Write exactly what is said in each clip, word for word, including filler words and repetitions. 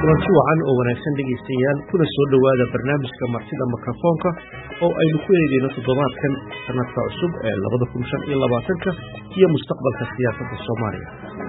kulanti wacan oo wanaagsan dhegeystayaal kuna soo dhowaada barnaamijka martida mikrofoonka oo aynu ku eegayno toddobaadkan sanadka cusub ee labada kun shan iyo labaatanka iyo mustaqbalka siyaasadda Soomaaliya.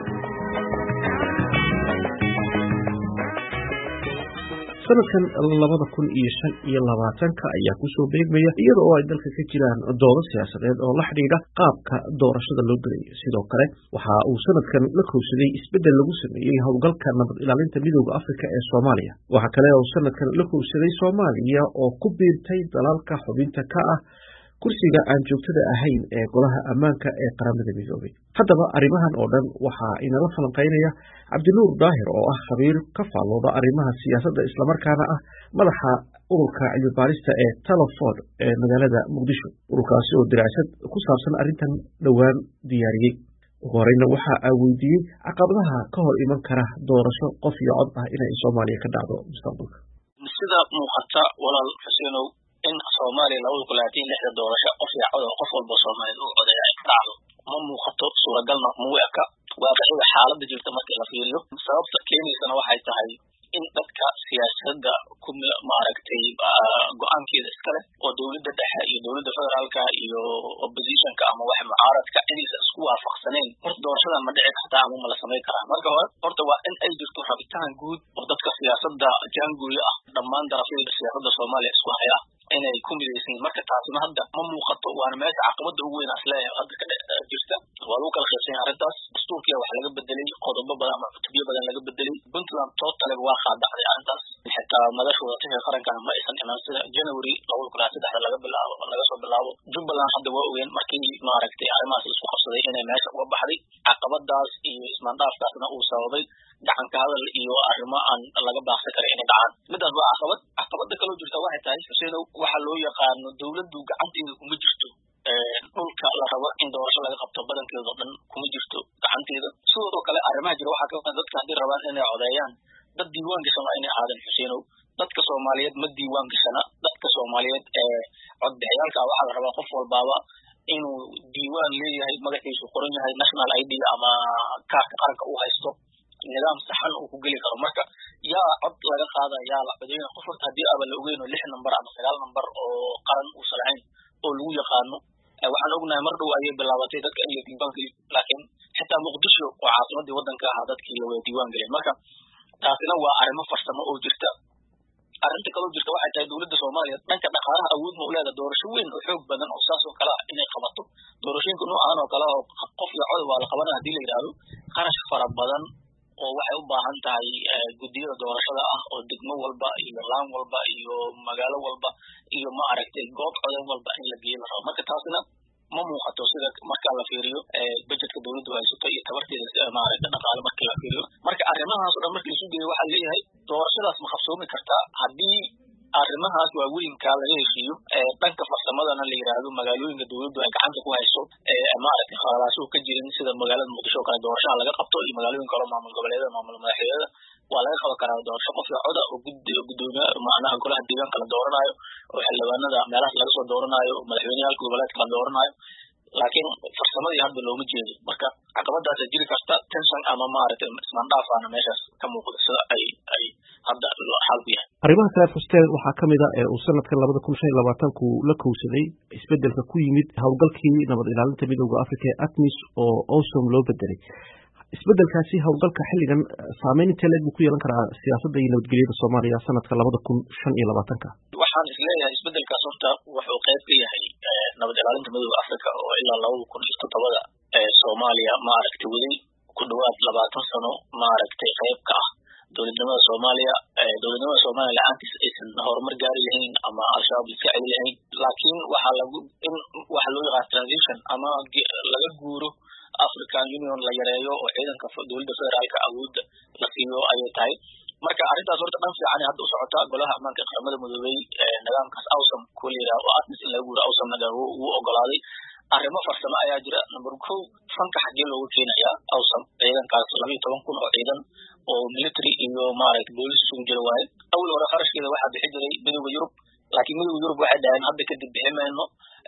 sanadkan labada kun iyo shan iyo labaatanka ayaa ku soo beegmaya iyada oo ay dalka ka jiraan doodo siyaasadeed oo la xidhiidha qaabka doorashada loo gelayo. sidoo kale waxa uu sanadkan la kowsaday isbeddel lagu sameeyey howlgalka nabad ilaalinta midowda Afrika ee Soomaaliya. waxa kale oo sanadkan la kowsaday Soomaaliya oo ku biirtay dalalka xubinta ka ah kursiga aan joogtada ahayn ee golaha ammaanka ee qaramada midoobay. haddaba arrimahan oo dhan waxaa inala falanqaynaya Cabdinuur Daahir oo ah khabiir ka faallooda arrimaha siyaasadda islamarkaana ah madaxa ururka cilmi baarista ee Teleford ee magaalada Muqdisho. ururkaasi oo diraasad ku saabsan arrintan dhowaan diyaariyey. ugu horeyna waxa aa weydiiyey caqabadaha ka hor iman kara doorasho qof iyo cod ah inay Soomaaliya ka dhacdo mustaqbalka. sida muuqata walaal Xusseenow in Soomaaliya labada kun labaatan iyo lix doorasho qof iyo cod qof walba Soomaaliyeed uu codeeyo ay ka dhacdo ma muuqato suuragalna ma weeka waaqiciga xaaladda jirta markii la fiiriyo. sababta keenaysana waxay tahay in dadka siyaasadda ku maaragtay go'aankeeda iskale oo dowladda dhexe iyo dowladda federaalka iyo oppositionka ama wax mucaaradka inaysan isku waafaqsanayn horta doorashadan ma dhici kartaa ama ma la samayn karaa. marka hore horta waa in ay jirto rabitaan guud oo dadka siyaasadda jaangooyo ah dhammaan darafyada siyaasadda Soomaaliya isku haya inay ku midaysan. marka taasina hadda ma muuqato waana meesha caqabada ugu weyn asleeyahay hadda ka jirta. waa lagu kala qaybsan arrintaas dastuurkiya wax laga bedelay qodobo badan ama cutubyo badan laga bedelay. Puntland totally waa qaadacday arrintaas xitaa madaxweynaha tirka qarankana ma aysan iman sida January labada kun iyo saddex laga bilaabo laga soo bilaabo. Jubbaland hadda waa ogeyn markii maaragtay arrimahaas isku qabsaday inay meesha uga baxday. caqabadaas iyo ismaandhaafkaasna uu sababay gacan ka hadal iyo arrimo aan laga baaqsan karin inay dhacaan. midaas waa caqabad. caqabada kaloo jirta waxay tahay Xusseenow waxa loo yaqaano dowladdu gacanteeda kuma jirto dhulka la rabo in doorasho laga qabto badankeeda oo dhan kuma jirto gacanteeda. sidoo kale arrimaha jira waxaa ka mid dadka haddii rabaan inay codeeyaan dad diiwaan gashan waa inay ahaadeen Xusseenow. dadka Soomaaliyeed ma diiwaan gashana. dadka Soomaaliyeed ee codbixiyaalka waxaa la rabaa qof walbaaba inuu diiwaan leeyahay magaciisu qoran yahay national I D ama kaarka qaranka uu haysto nidaam saxan uu ku geli karo. marka yaa cod laga qaada yaa la codeeyo qof walba haddii aba la ogeyn lix number ama sagaal number oo qaran uu salahayn oo lagu yaqaano. waxaan ognahay mar dhow ayay bilaabatay dadka inay diiwaan geliyaan laakiin xitaa Muqdisho oo caasimadii waddanka ah dadkii la diiwaan geliyay. marka taasina waa arrimo farsamo oo jirta. arrinta kaloo jirta waxay tahay dowladda Soomaaliya dhanka dhaqaalaha awood ma u leedahay doorasho weyn oo xoog badan oo saas oo kale ah inay qabato. doorashooyinka noocan oo kale oo qof iyo cod waa la qabanaa haddii la yidhaahdo qarash fara badan oo waxay u baahan tahay guddiyada doorashada ah oo degmo walba iyo laan walba iyo magaalo walba iyo ma aragtay goob codeyn walba in la geeyo la rabo. marka taasina ma muuqato sida marka la fiiriyo budgetka dowladdu haysato iyo tabarteeda maaragtay dhaqaale marka la fiiriyo. marka arrimahaas oo dhan markii isu geeyo waxaa leeyahay doorashadaas ma qabsoomi kartaa haddii arrimahaas waaweynka laga heshiiyo dhanka farsamadana la yidhaahdo magaalooyinka dowladdu ay gacanta ku hayso maaragtay khaladaasho ka jirin sida magaalada Muqdisho oo kale doorashada laga qabto iyo magaalooyin kale maamul goboleedyada maamul madaxweynada waa laga qaban karaa doorasho qof iyo cod oo gudoomiye macnaha golaha deegaanka la dooranayo oo xildhibaanada meelahaas laga soo dooranayo madaxweynaha goboleedka la dooranayo laakiin farsamadii hadda looma jeedo. marka caqabadaas jiri karta tension ama maaragtay ismaandhaafana meeshaas ka muuqda sida ay ay hadda xal ku yahay. arrimaha kale Xusseenow waxaa ka mid ah ee uu sanadkan labada kun shan iyo labaatanku la kowsaday isbeddelka ku yimid howlgalkii nabad ilaalinta midowda Afrika ee ATMIS oo AWSOM loo bedelay. isbeddelkaasi howlgalka xilligan saameyn intee leeg buu ku yeelan karaa siyaasadda iyo nabadgelyada Soomaaliya sanadka labada kun shan iyo labaatanka. waxaan isleeyahay isbeddelkaas horta wuxuu qayb ka yahay nabad ilaalinta midowda Afrika oo ilaa labada kun iyo toddobada ee Soomaaliya maaragtay weli ku dhawaad labaatan sano maaragtay qayb ka ah dowladnimada Soomaaliya. dowladnimada Soomaaliya la'aantiis aysan horumar gaari lahayn ama al-shabaab iska celi lahayn laakiin waxaa lagu in waxa loo yaqaan transition ama laga guuro African Union la yareeyo oo ciidanka dowladda federaalka awoodda la siiyo ayay tahay. marka arrintaas horta dhan fiican hadda u socota golaha ammaanka qaramada midoobay nidaamkaas AWSOM ku leeyahay oo ATMIS in lagu guuro AWSOM naga uu ogolaaday. arrimo farsamo ayaa jira. number kow fanka xagee loogu keenayaa AWSOM ciidankaas laba iyo toban kun oo ciidan oo military iyo maaragtay boolis isugu jira waaye. awal hore qarashkeeda waxaa bixi jiray midowda Yurub laakiin midowda Yurub waxay dhaheen hadda kadib bixi mayno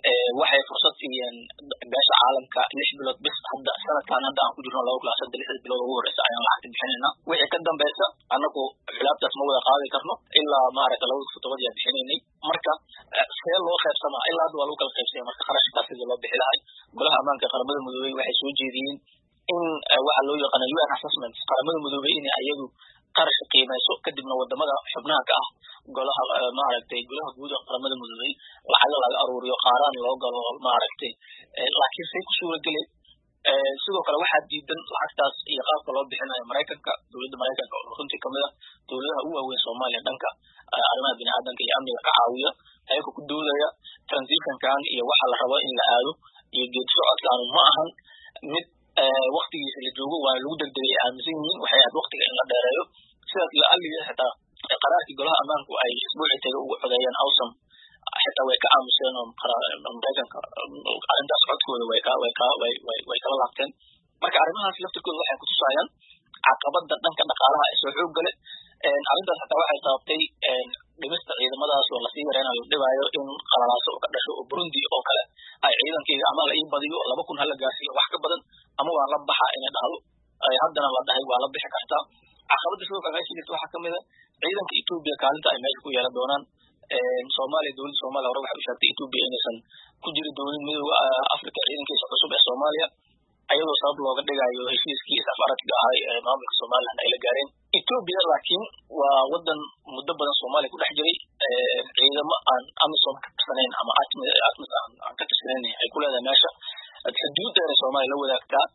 waxay fursad siiyeen beesha caalamka lix bilood bis hadda sanadkan hadda aan ku jirno laba kun saddex lix bilood ugu horeysa ayaan lacagta bixinayna wixii ka dambaysa anagu xilaabtaas ma wada qaadi karno ilaa maaragta laba kun toddoba yaa bixinaynay marka see loo qaybsamaa ilaa hadda waa lagu kala qaybsaya marka kharashkaas sidii loo bixi lahay golaha ammaanka qaramada midoobay waxay soo jeediyeen in waxa loo yaqaano U N assessment qaramada midoobay in ayagu qarash qiimayso kadibna wadamada xubnaha ka ah golaha maaragtay golaha guud ee qaramada midoobay lacag laga aruuriyo qaaraan loo galo maaragtay laakiin say ku suuragelay sidoo kale waxaa diidan lacagtaas iyo qaabka loo bixinayo maraykanka dowladda maraykanka oo runtii kamid ah dowladaha ugu waaweyn soomaaliya dhanka arrimaha biniaadanka iyo amniga ka caawiya ayaga ku doodaya transitionkan iyo waxa la rabo in la aado iyo geed socodkan ma ahan mid waqtigiisa la joogo waa lagu degdegay aaminsan yihiin waxay aad waqtiga in la dheereeyo sidaas la aliya xitaa qaraarkii golaha ammaanku ay isbuuci taga ugu codeeyeen awsam xitaa way ka aamuseen oo maraykanka arrintaas codkooda way ka way ka way way kala laabteen marka arrimahaas laftirkooda waxay kutusayaan caqabada dhanka dhaqaalaha ee soo xoog gale arrintaas xitaa waxay sababtay dhimista ciidamadaas oo lasii yareynayo dhibaayo in qalalaaso oo ka dhasho oo burundi oo kale ay ciidankeyga ama la ii badiyo laba kun hala gaarsiiyo wax ka badan ama waa la baxa inay dhahdo haddana la dhahay waa la bixi kartaa caqabada sidoo kale meesha jirta waxaa kamid a ciidanka etoobiya kaalinta ay meesha ku yeelan doonaan soomaaliya dowladda soomaaliya hore waxay u sheegtay etoobiya inaysan ku jirin dowlad midooda africa ciidankiisa cusub ee soomaaliya ayadoo sabab looga dhigayo heshiiskii is-afgaradka ahay ee maamulka somaliland ay la gaareen etoobiya laakiin waa wadan muddo badan soomaaliya ku dhex jiray ciidamo aan amisom ka tirsanayn ama atmis aan ka tirsanayn ay ku leedahay meesha xuduudeena soomaaliya la wadaagtaa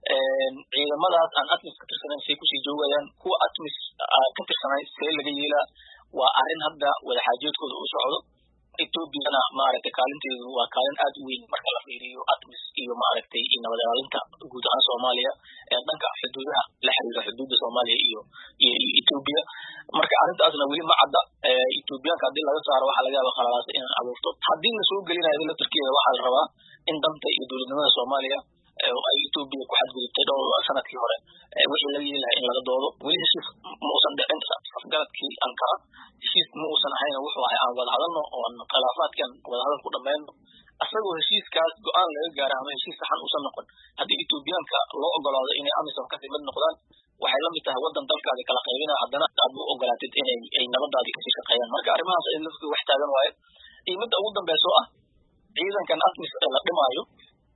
ciidamadaas aan atmis ka tirsanayn say kusii joogayaan kuwa atmis ka tirsanayn see laga yeelaa waa arrin hadda wadaxaajoodkooda u socdo etoobiyana maaragtay kaalinteedu waa kaalin aad u weyn marka la fiiriyo atmis iyo maaragtay nabad ilaalinta guud ahaan soomaaliya ee dhanka xuduudaha la xiriira xuduudda soomaaliya iyo iyo etoobiya marka arrintaasna weli ma cadda etoobiyaanka haddii laga saaro waxaa laga yaaba khalalaasa inaan abuurto haddii la soo gelinayo laftirkeeda waxaa la rabaa in danta iyo dowladnimada soomaaliya ay etoobiya ku xadgudubtay dhowr sanadkii hore wixii laga yeelahay in laga doodo weli heshiis ma uusan dhicin afgaradkii ankara heshiis ma uusan ahayn wuxuu ahay aan wada hadalno oo aan khilaafaadkan wadahadal ku dhamayno asagoo heshiiskaas go-aan laga gaara ama heshiis saxan uusan noqon haddii etoobiyaanka loo ogolaado inay amisom kasii mid noqdaan waxay la mid tahay wadan dalkaadi kala qaybina haddana aad u ogolaatid inay ay nabadaadii kasii shaqeeyaan marka arrimahaas ay laftu wax taagan waaye iyo midda ugu dambeyso ah ciidankan atmis ee la dhimaayo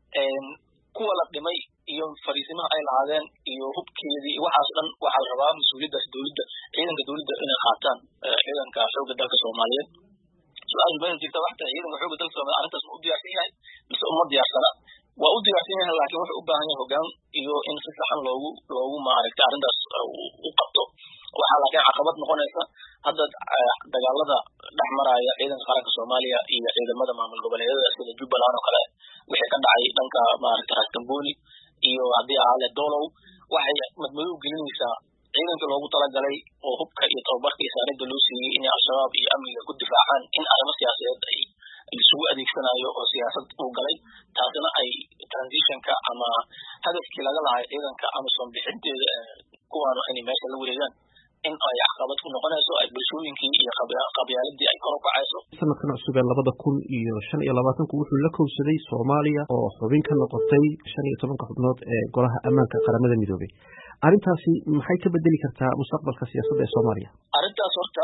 kuwa la dhimay iyo fariisimaha ay lahaadeen iyo hubkeedii iyo waxaas dhan waxaa la rabaa mas-uuliyaddaas dowladda ciidanka dowladda inay qaataan ciidanka xoogga dalka soomaaliyeed su-aashu meesha jirta waxta ciidanka xoogga dalka soomaaliyeed arrintaas ma u diyaarsan yahay mise uma diyaarsana waa u diyaarsan yahay laakiin wuxuu u baahan yahay hoggaan iyo in si saxan loogu loogu maaragtay arrintaas u qabto waxaa laakiin caqabad noqonaysa hadda dagaalada dhex maraya ciidanka qaranka soomaaliya iyo ciidamada maamul goboleedyada sida jubbaland oo kale wixii ka dhacay dhanka maaragtay raaskambooni iyo haddii ahaale dolow waxay madmadow gelinaysaa ciidanka loogu talagalay oo hubka iyo tababarka iyo saarida loo siiyey inay al-shabaab iyo amniga ku difaacaan in arrimo siyaasadeed ay isugu adeegsanayo oo siyaasad uu galay taasina ay transitionka ama hadafkii laga lahay ciidanka amisom bixinteeda kuwaanu inay meesha la wareegaan in ay caqabad ku noqonayso ay bulshooyinkii iyo qabyaaladii ay kor u kacayso sanadkan cusub ee labada kun iyo shan iyo labaatanku wuxuu la kowsaday soomaaliya oo xubin ka noqotay shan iyo tobanka xubnood ee golaha ammaanka qaramada midoobay arrintaasi maxay ka bedeli kartaa mustaqbalka siyaasadda ee soomaaliya arrintaas horta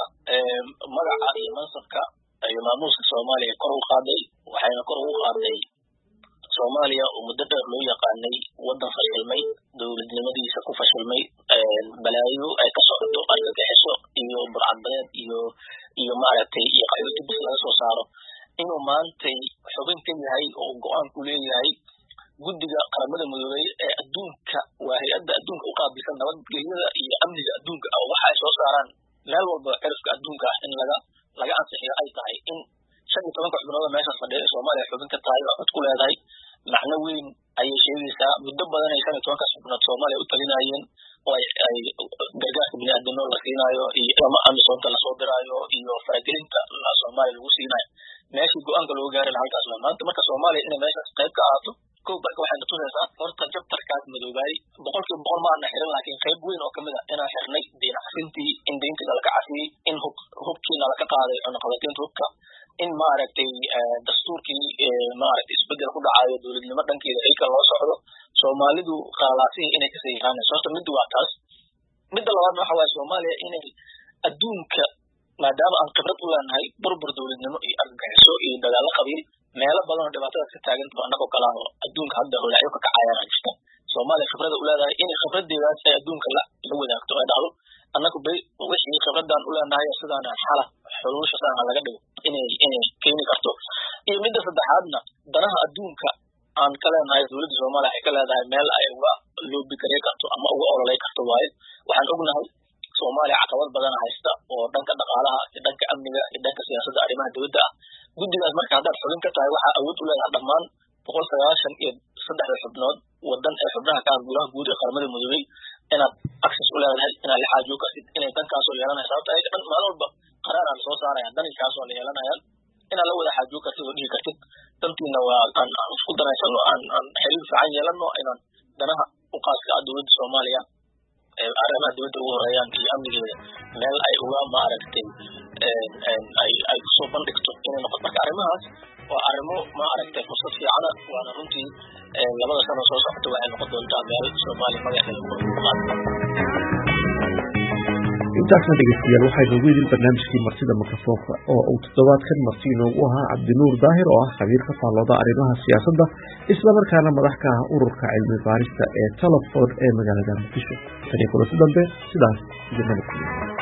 magaca iyo mansabka iyo maamuuska soomaaliya kor u qaaday waxayna kor ugu qaaday soomaaliya oo muddo dheer loo yaqaanay wadan fashilmay dowladnimadiisa ku fashilmay balaayo ay ka socoto argagixiso iyo burcadbadeed iyo iyo maaragtay iyo qaxooti bis laga soo saaro inuu maantay xubin ka yahay oo go-aan ku leeyahay guddiga qaramada midoobay ee adduunka waa hay-adda adduunka u qaabilsan nabadgelyada iyo amniga adduunka oo waxa ay soo saaraan meel walba cirifka adduunka ah in laga laga ansixiyo ay tahay in shan iyo tobanka xubnooda meeshaas fadhiya ee soomaaliya xubin ka tahay oo cod ku leedahay macno weyn ayay sheegaysaa muddo badan ay shan iyo tobankaas xubnood soomaaliya u talinayeen oo ay ay gargaarka biniaadamnimo la siinaayo iyo ama amisoonta lasoo diraayo iyo faragelinta soomaaliya lagu siinayo meeshii go-aanka looga gaari laha halkaas waa maanta marka soomaaliya inay meeshaas qayb ka ahaato kow marka waxay na tusaysaa horta jabtarkaas madoobaay boqolkiiba boqol maana xiran laakiin qayb weyn oo kamid ah inaan xirnay deyn cafintii in deyntii nalaka cafiyey in hub hubkii nalaka qaaday cunaqabateynta hubka in maaragtay dastuurkii maaragtay isbedel ku dhacayo dowladnimo dhankeeda ayka loo socdo Soomaalidu qaalaasiin inay ka sayihaanayso horta mid waa taas midda labaad waxa waaye Soomaaliya inay adduunka maadaama aan khibrad u leenahay burbur dowladnimo iyo argagixiso iyo dagaalo qabiil meelo badan oo dhibaatada ka taagan tahay anagoo kala ah adduunka hadda holaacyo ka kacayaan jirta Soomaaliya khibrad u leedahay inay khibradeedaas ay adduunka la wadaagto ay dhacdo annagu bay wixii khibradan u leenahay sidaan xala xulusha saan laga dhigo inay inay keeni karto iyo midda saddexaadna danaha adduunka aan kala leenahay dowladda Soomaaliya ay ka leedahay meel ay uga loobi karey karto ama uga ololay karto waaye waxaan ognahay Soomaaliya caqabad badan haysta oo dhanka dhaqaalaha iyo dhanka amniga iyo dhanka siyaasadda arrimaha dawladda ah guddigaas marka hadda xubin ka tahay waxa awood u leedahay dhammaan boqol sagaashan iyo saddex xubnood wadan ay xubnaha ka golaha guud ee qaramada midoobay inaad access u leedahay inaad la xaajo kartid inay dankaas oo yeelanayso sababta ay dhan maalin walba qaraar aan soo saaraya dankaas oo la yeelanayaan inaad la wada xaajo kartid oo dhigi kartid dantiina waa aan isku daraysano aan aan xiriir fiican yeelano inaan danaha u qaadka dowladda Soomaaliya ee arrimaha dowladda ugu horeeyaan iyo amnigeeda meel ay uga maaragtay ay ay soo bandhigto inay noqoto marka arrimahaas waa arrimo maaragtay fursad fiican waana runtii labada sano soo socota waxay noqon doontaa meel Soomaaliya magaceeda ugu qaado intaasna dhegeystayaal waxaynu ugu idin barnaamijkii martida mikrofoonka oo uu toddobaadkan marti inoogu ahaa Cabdinuur Daahir oo ah khabiir ka faallooda arrimaha siyaasadda isla markaana madax ka ah ururka cilmi baarista ee Teleford ee magaalada Muqdisho. Tani kulanti dambe sidaas idin nabadgelyo.